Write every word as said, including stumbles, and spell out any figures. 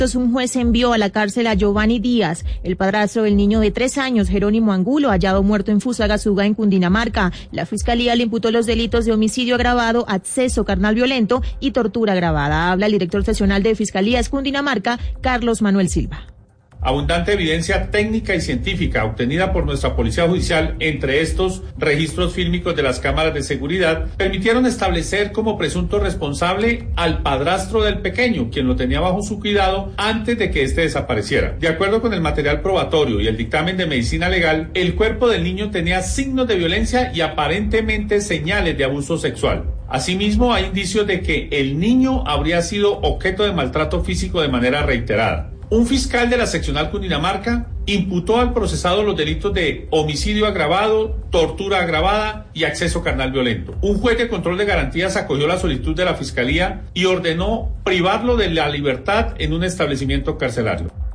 Un juez envió a la cárcel a Giovanni Díaz, el padrastro del niño de tres años, Jerónimo Angulo, hallado muerto en Fusagasugá, en Cundinamarca. La fiscalía le imputó los delitos de homicidio agravado, acceso carnal violento y tortura agravada. Habla el director seccional de Fiscalías Cundinamarca, Carlos Manuel Silva. Abundante evidencia técnica y científica obtenida por nuestra Policía Judicial, entre estos registros fílmicos de las cámaras de seguridad, permitieron establecer como presunto responsable al padrastro del pequeño, quien lo tenía bajo su cuidado antes de que éste desapareciera. De acuerdo con el material probatorio y el dictamen de medicina legal, el cuerpo del niño tenía signos de violencia y aparentemente señales de abuso sexual. Asimismo, hay indicios de que el niño habría sido objeto de maltrato físico de manera reiterada. Un fiscal de la seccional Cundinamarca imputó al procesado los delitos de homicidio agravado, tortura agravada y acceso carnal violento. Un juez de control de garantías acogió la solicitud de la fiscalía y ordenó privarlo de la libertad en un establecimiento carcelario.